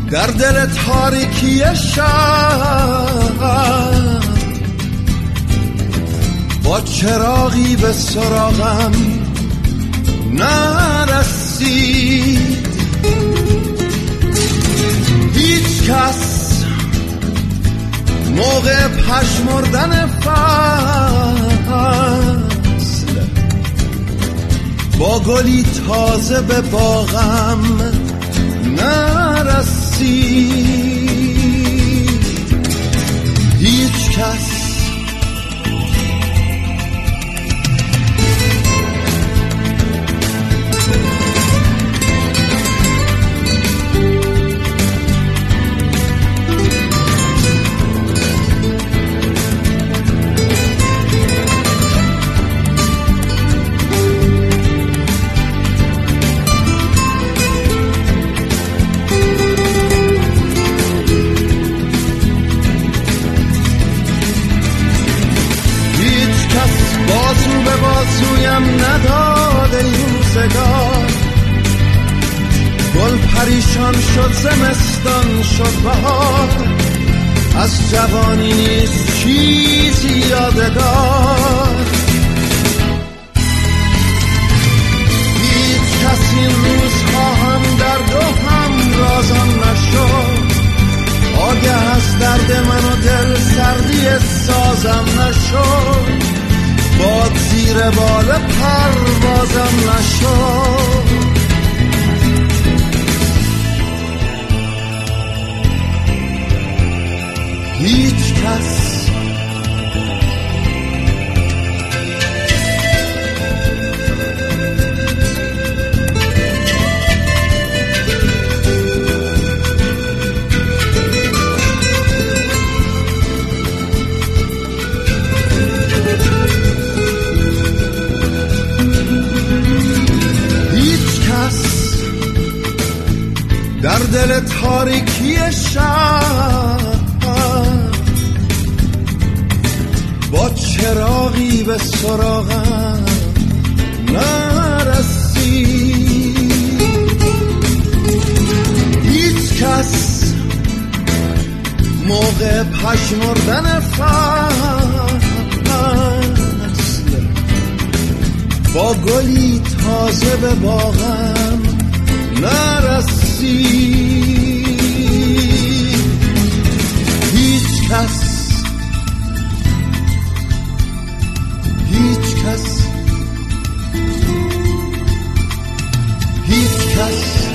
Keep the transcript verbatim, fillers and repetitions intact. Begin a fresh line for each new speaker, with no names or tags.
در دل تاریکی شب با چراغی به سراغم نرسید. هیچ کس موقع پژمردن فصل با گلی تازه به باغم نرسید. هیچ کس بازویم نداده این روزگار. گل پریشان شد، زمستان شد بهار، از جوانی نیست چیزی یادگار. هیچ کسی این روزها هم درد و هم رازم نشد. آگه از درد من و دل سردی سازم نشد. باد زیر بال پروازم نشد. هیچ کس در دل تاریکی شب با چراغی به سراغم نرسید. هیچ کس موقع پژمردن فصل با گلی تازه به باغم نرسید. هیچ کس هیچ کس هیچ کس